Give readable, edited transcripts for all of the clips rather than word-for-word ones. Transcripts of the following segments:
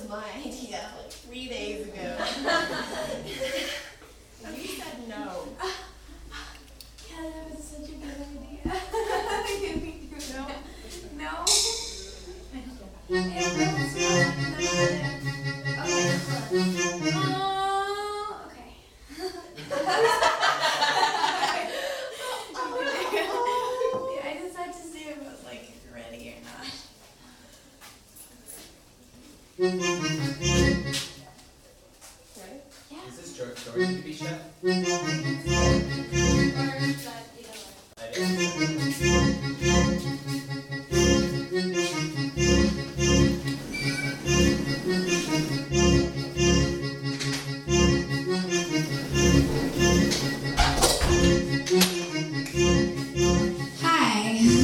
my idea like 3 days ago. And you said no. Yeah, that was such a good idea. Can we do no? No? Yeah, no, it's not. Okay. Oh, okay. Yeah, I just had to see if I was like ready or not. Ready? Yeah. Is this George going to be chef? I Hi,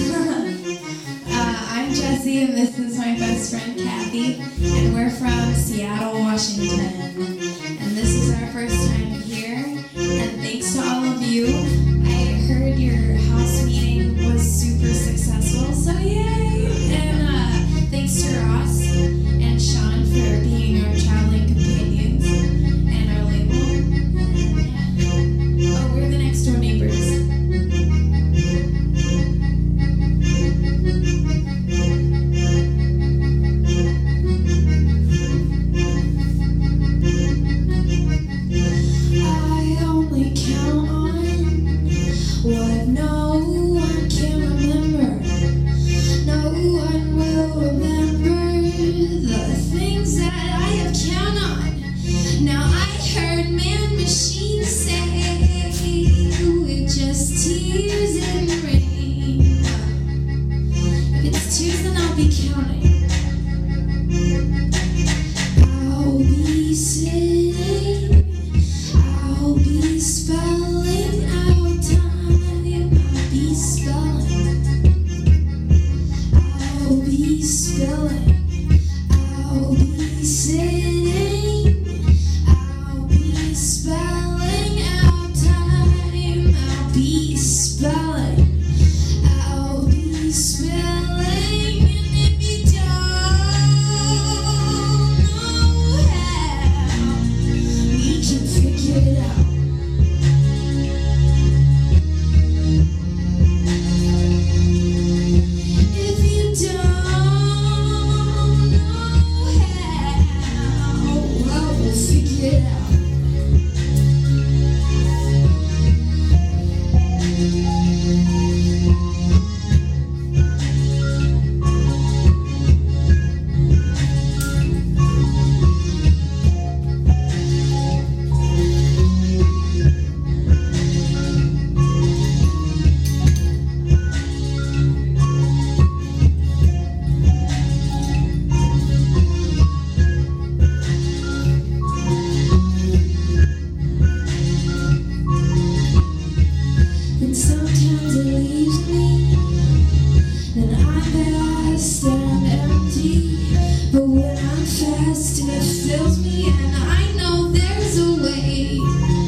I'm Jessie and this is my best friend Kathy, and we're from Seattle, Washington. And this is our first time here, and thanks to all of you. I heard your house meeting was super successful, so yay! And thanks to Ross and Sean for being our traveling companions and our label. And yeah. Oh, we're the next door neighbors. I only count on what no one can remember. No one will remember the things that I have counted on. Now I heard man machines say we're just tears and rain. If it's tears, then I'll be counting. I'll be sitting, I'll be spelling out time, I'll be spelling, I'll be spelling, I'll be sitting, I'll be spelling out time, I'll be spelling, I'll be spelling, and if you don't know how, we can figure it out. If you don't know how, well, we'll figure it out. And sometimes it leaves me, then I'm vast and empty. But when I'm fast, it fills me, and I know there's a way.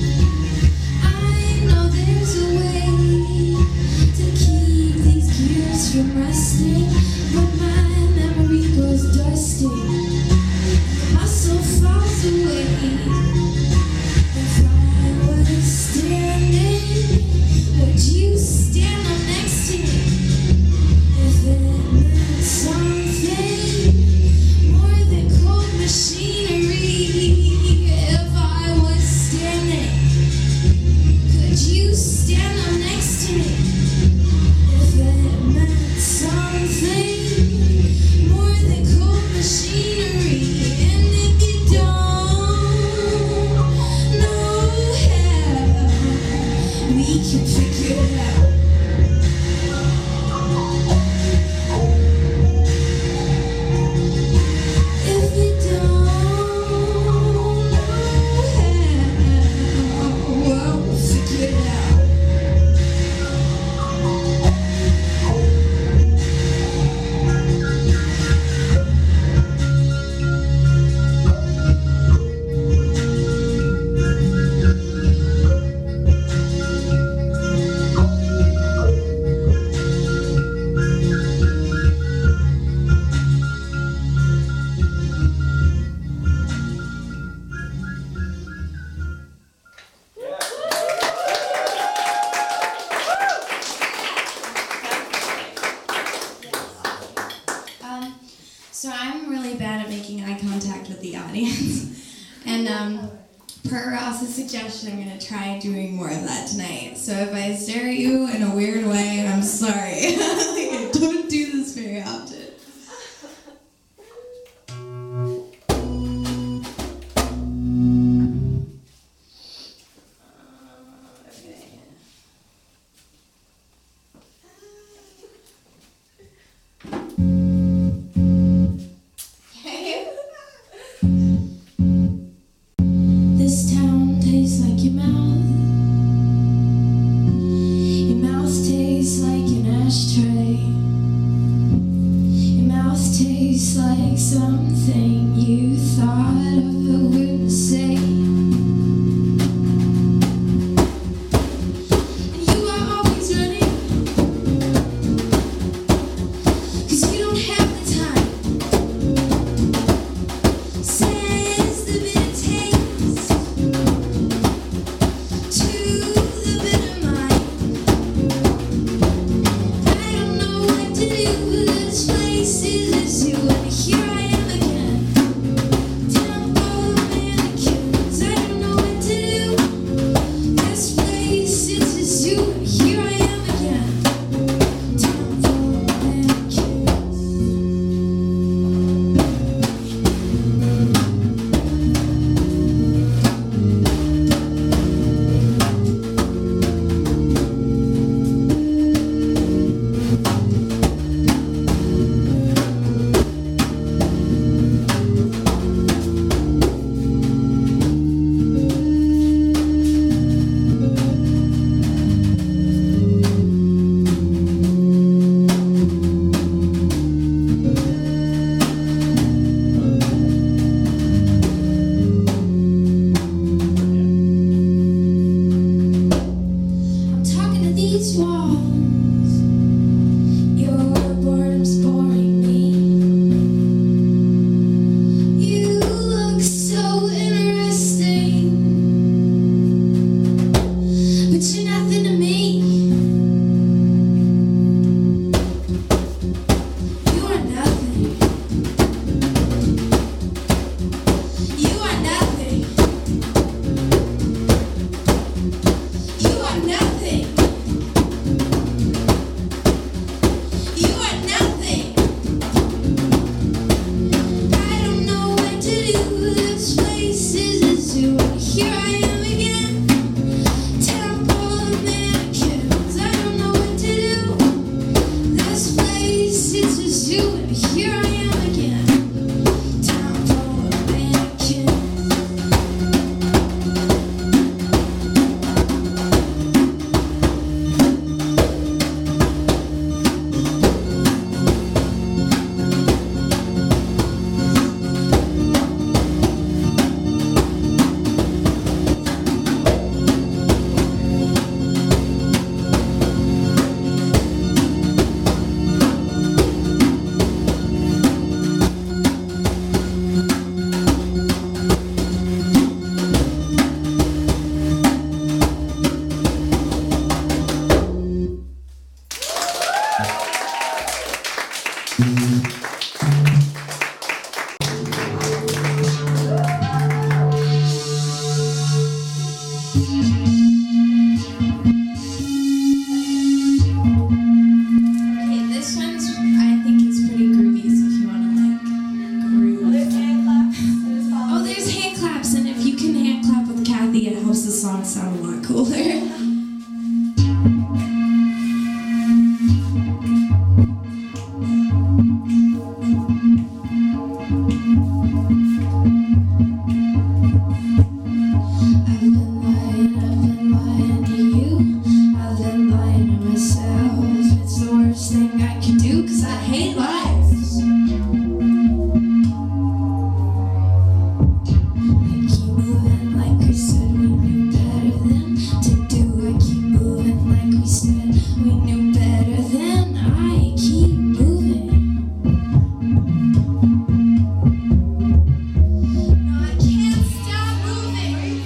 I know there's a way to keep these gears from resting. But my memory goes dusty, my soul falls away. If I was standing, would you stand up next to me? If it meant something more than cold machines. And per Ross's suggestion, I'm going to try doing more of that tonight. So if I stare at you in a weird way, I'm sorry. Like, I don't do this very often. This town tastes like your mouth. Your mouth tastes like an ashtray. Your mouth tastes like something you thought of but wouldn't say. And you are always running, 'cause you don't have the time. Says the bitter taste to the bitter mind. I don't know what to do with this place. Is it you? And here I am again. Temple of mannequins. I don't know what to do. This place is just you. And here I am again. Temple of mannequins. I'm talking to these walls. Your boredom's boring me. You look so interesting, but you're nothing to me. You are nothing. You are nothing. You are nothing. You are nothing. I don't know what to do. This place is a zoo. Here I am again. Temple of mannequins. I don't know what to do. This place is a zoo. And here I am again. Temple of mannequins. Okay, this one's, I think it's pretty groovy, so if you want to like groove. There's hand claps. There's Oh, there's hand claps, and if you can hand clap with Kathy, it helps the song sound a lot cooler. I've been lying to you. I've been lying to myself. It's the worst thing I can do, 'cause I hate lies. I keep moving like we said we knew better than to do. I keep moving like we said we knew better than. I keep moving. No, I can't stop moving.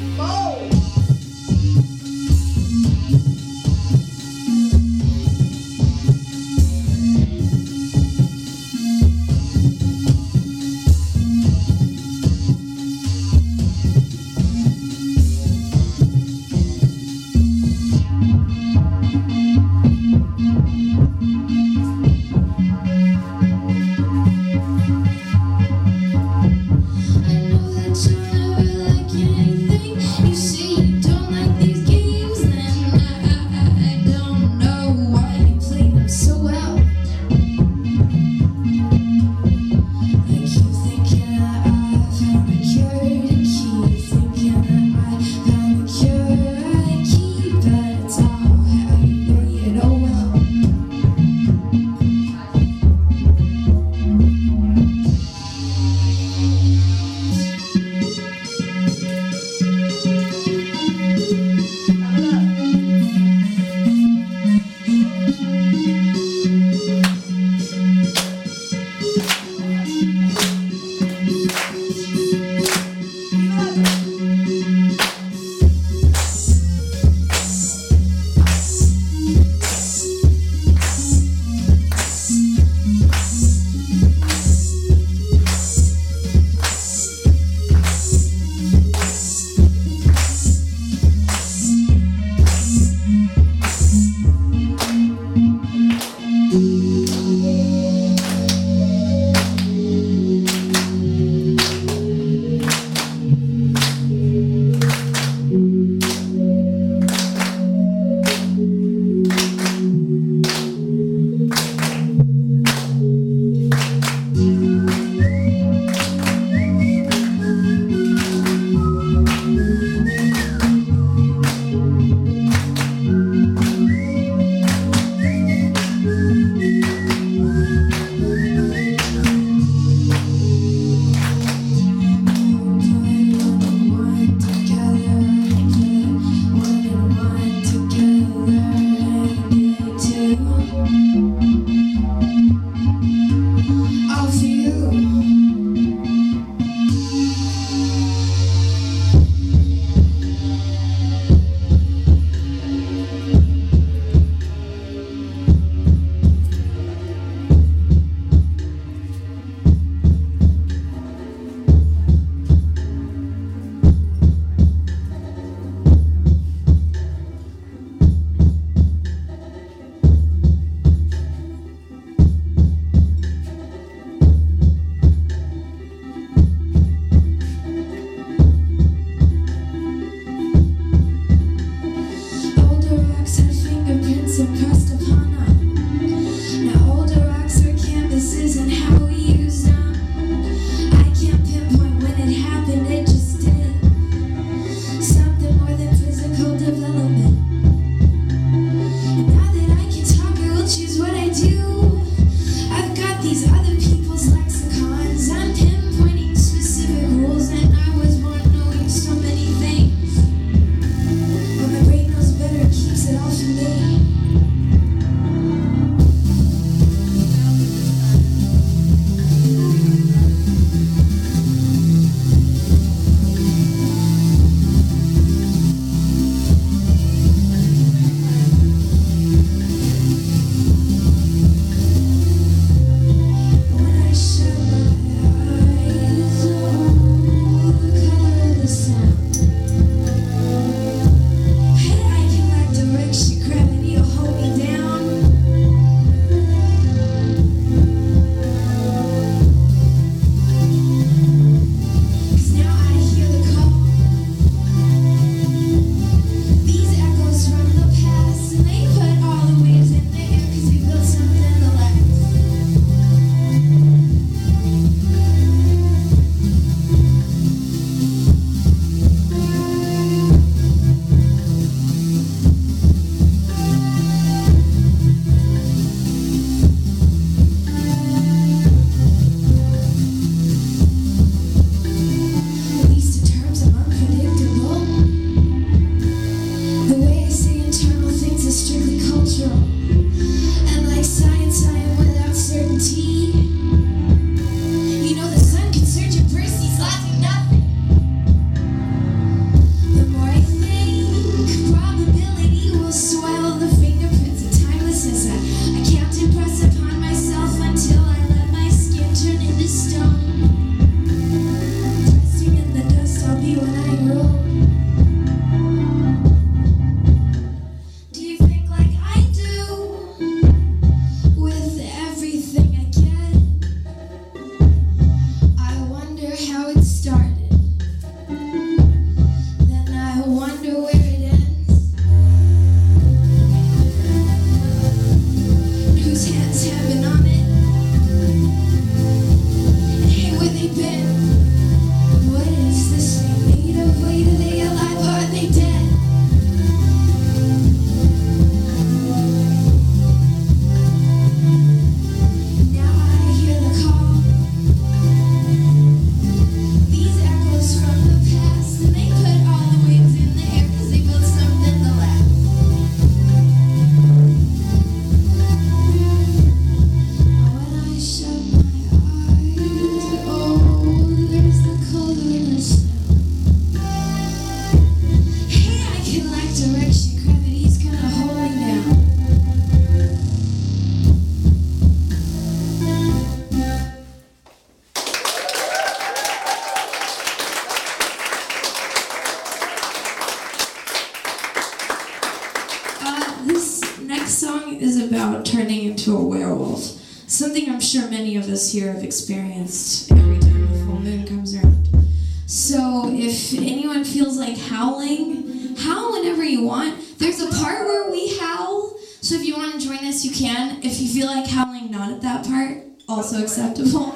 about turning into a werewolf. Something I'm sure many of us here have experienced every time the full moon comes around. So if anyone feels like howling, howl whenever you want. There's a part where we howl, so if you want to join us, you can. If you feel like howling not at that part, also acceptable.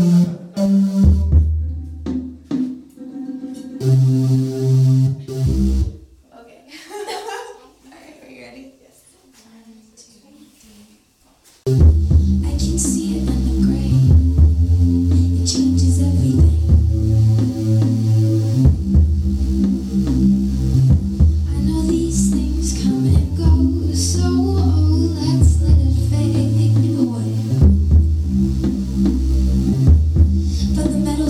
Okay. Alright, are you ready? Yes. 1, 2, 3, 4. I can see it in the gray. It changes everything. I know these things come and go, so let's let it fade away. But the metal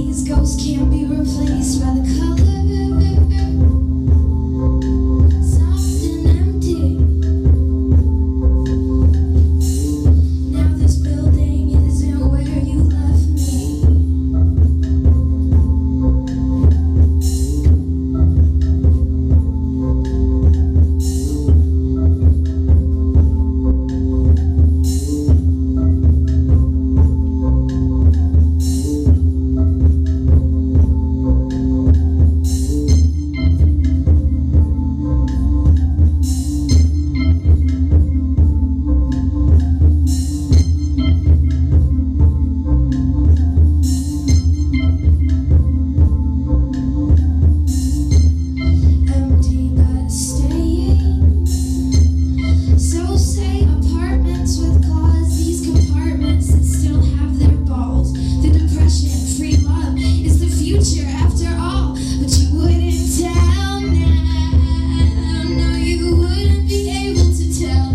these ghosts can't be replaced by the color. Soft and empty. Now this building isn't where you left me. Empty but staying. So say apartments with claws, these compartments that still have their balls. The depression, free love is the future after all. But you wouldn't tell now. No, you wouldn't be able to tell.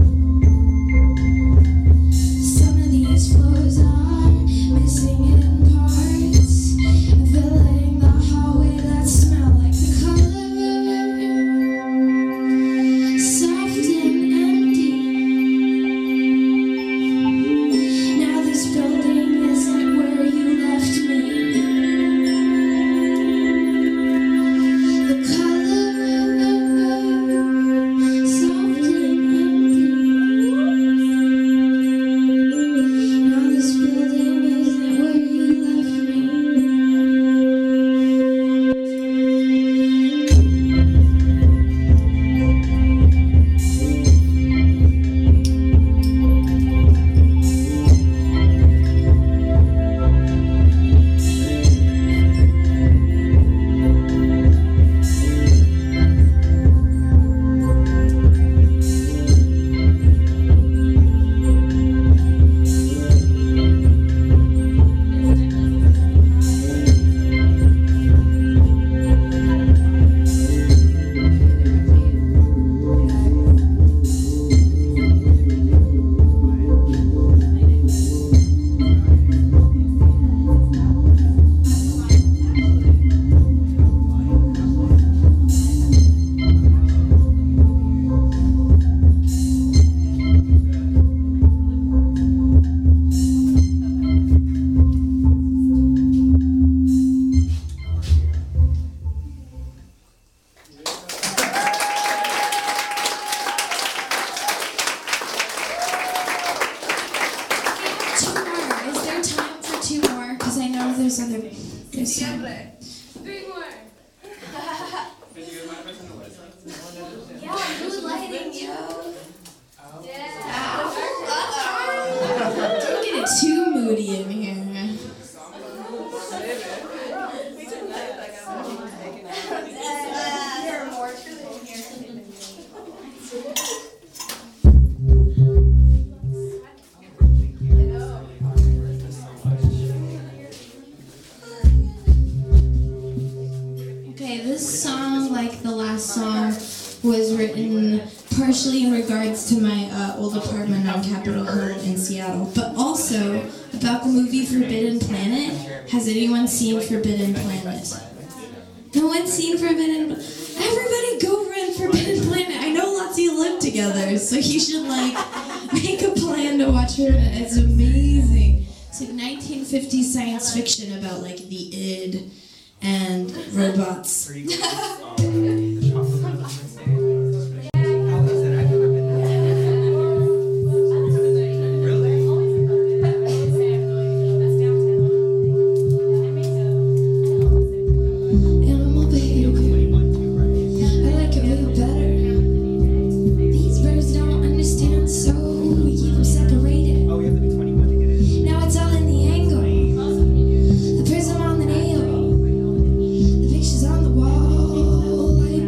Some of these floors are missing in parts, filling the hallway that smell like the color. Soft and empty. Now this building isn't where you left me. The color. Soft and empty. Now this building isn't where you left me. Two more. Is there time for two more? Because I know there's other. There's some. Three more. Did you get my person on the list? Yeah, mood lighting, yo. Yeah. Don't get it too moody in here. Okay, this song, like the last song, was written partially in regards to my old apartment on Capitol Hill in Seattle, but also about the movie Forbidden Planet. Has anyone seen Forbidden Planet? No one's seen Forbidden. Everybody go run Forbidden Planet. I know lots of you live together, so you should make a plan to watch it. It's amazing. It's like 1950s science fiction about the id and robots. The chocolate mountain thing. How is it? I've never been there. Really? Animal behavior. I like it way better. These birds don't understand, so we keep them separated. Oh, you have to be 21 to get in. Now it's all in the angle, the prism on the nail, the pictures on the wall. Like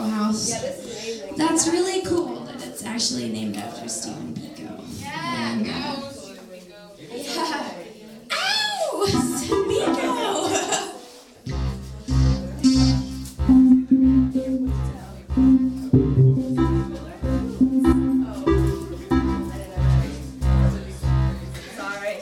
House. Yeah, this is amazing. That's really cool that it's actually named after Stephen Biko. And, Yeah. ow! Biko! Sorry.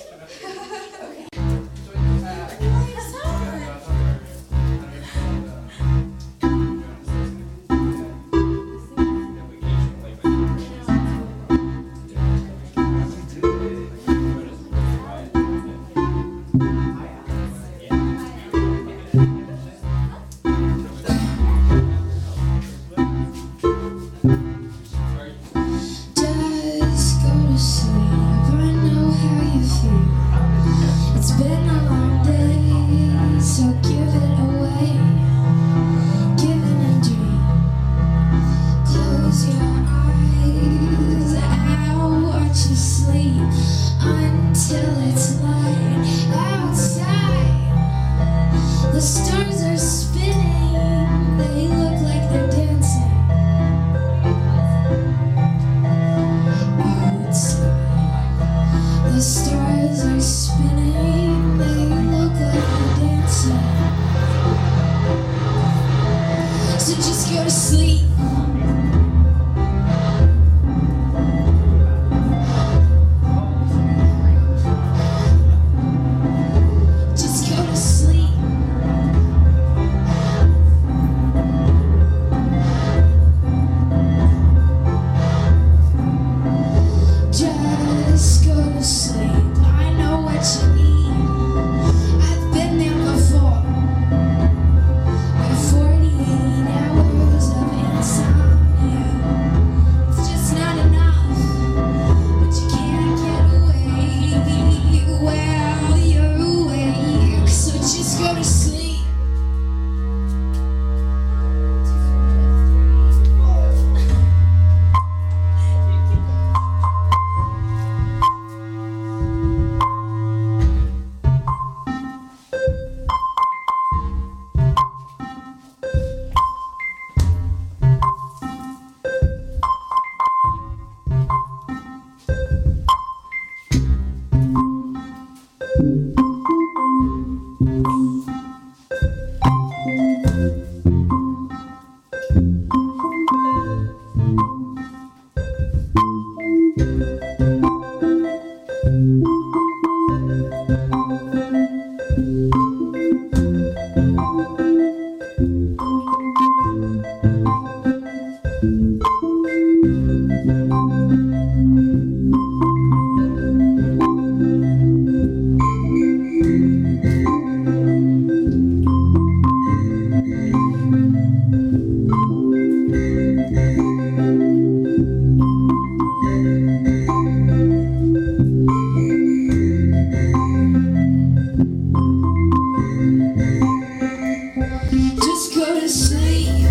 Just go to sleep. I know how you feel. It's been a long day, so give it away. Give it a dream. Close your eyes. I'll watch you sleep until it's light outside. The stars are spinning. They look like they're dancing. The stars are spinning, they look like they're dancing. So just go to sleep. Just go to sleep. Just go to sleep. I know what you need. I've been there before. With 48 hours of insomnia, it's just not enough. But you can't get away while you're awake. So just go to sleep. Just go to sleep.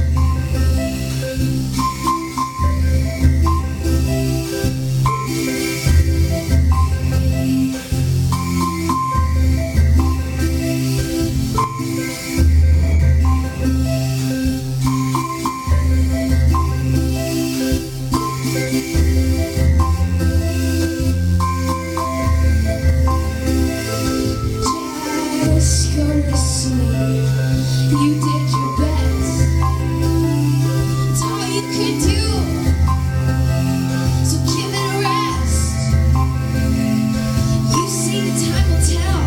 Just go to sleep. You did your best. It's all you could do. So give it a rest. You see, the time will tell.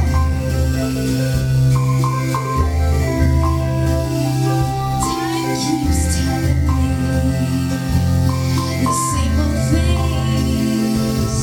Time keeps telling me the same old things.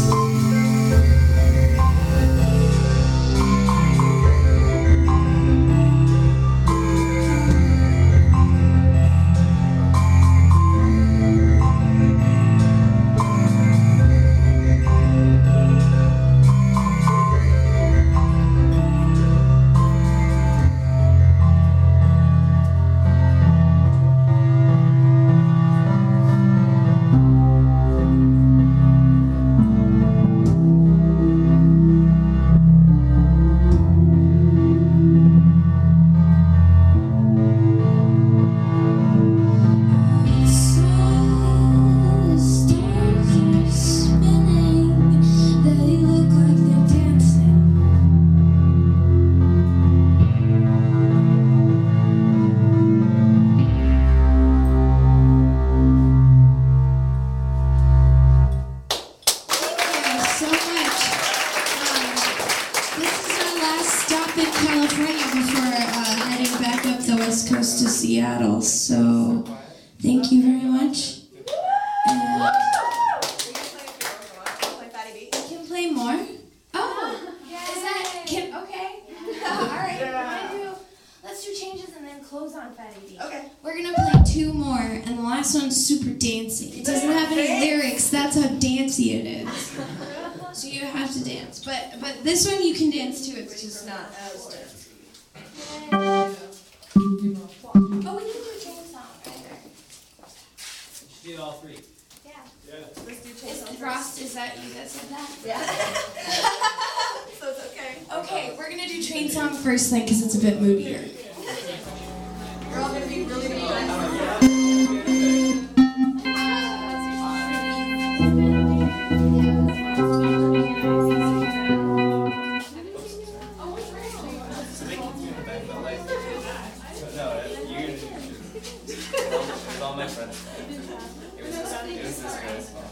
much. And We can play a few more if you want. Play Fatty Beat. we can play more. Oh, Is that okay? All right. Let's do changes and then close on Fatty D. Okay. we're gonna play 2 more, and the last one's super dancey. It doesn't have any lyrics. That's how dancey it is. So you have to dance. But this one you can dance to. It's just not as dancey. Oh, we can do a chain song right You do all three. there. Yeah. Let's do Is Chase on Frost? Is that you that said that? Yeah. So it's okay. Okay, we're gonna do Train Song first then, because it's a bit moodier. We're all gonna be really nice. It's all my friends. It was this guy's fault.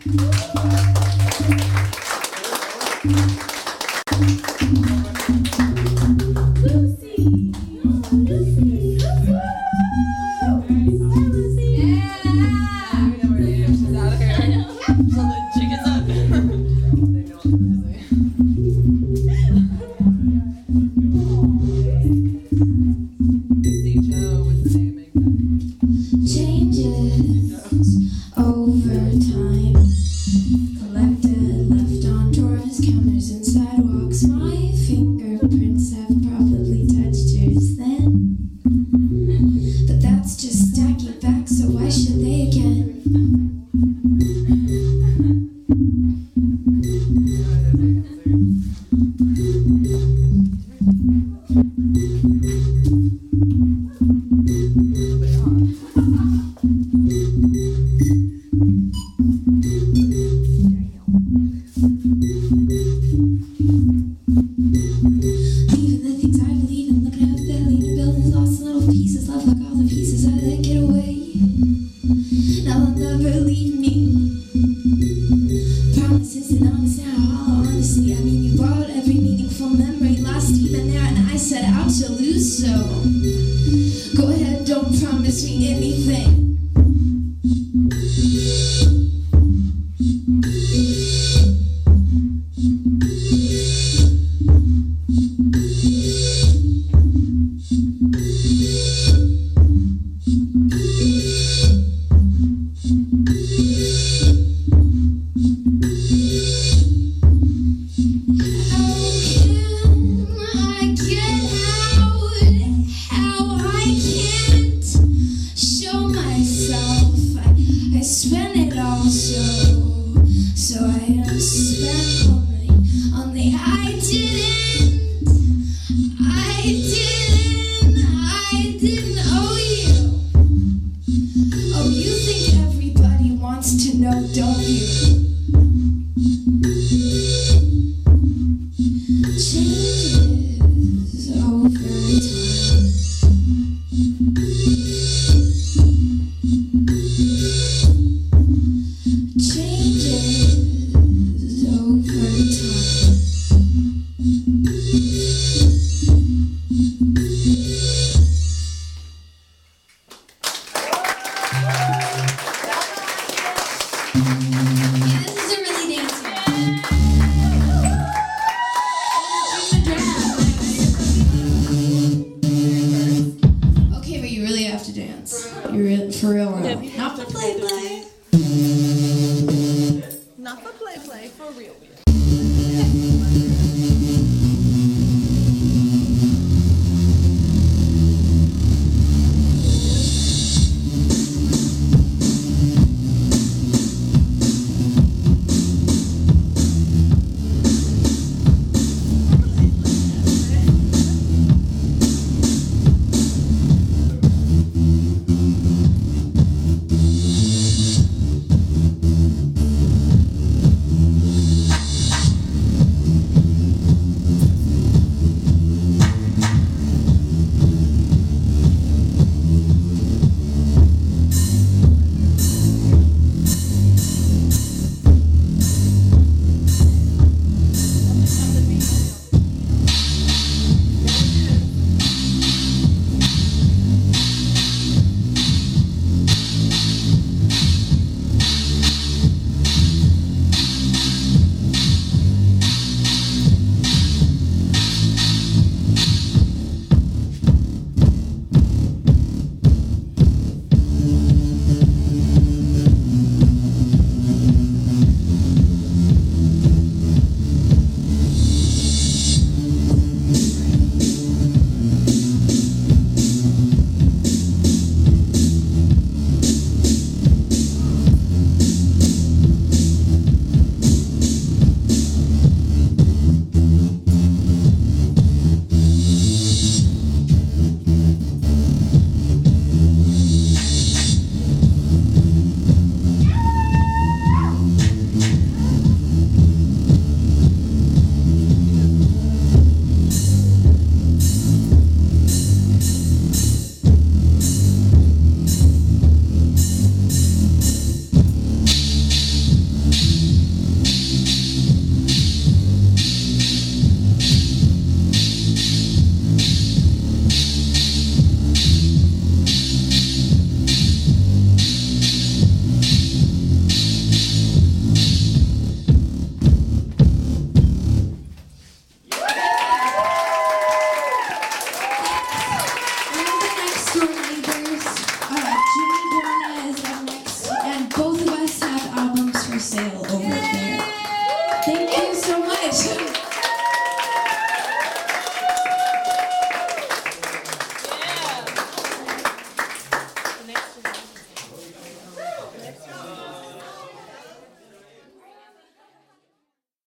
Changes over time, collected, left on drawers, counters, and sidewalks. My fingerprints have probably touched yours then, but that's just stacking back, so why should they again? Even the things I believe in, looking at the leaning buildings, lost in little pieces, love like all the pieces I let get away. Now they'll never leave me. Promises and honest now, all honesty. I mean, you borrowed every meaningful memory, lost even there, and I set out to lose. So go ahead, don't promise me anything. Spend it all so I am spent only I didn't owe you. Oh, you think everybody wants to know, don't you? Changes over time. Changes over time. Yeah, this is a really dancey one. Okay, but you really have to dance. For real. Not for play. Not for play, for real.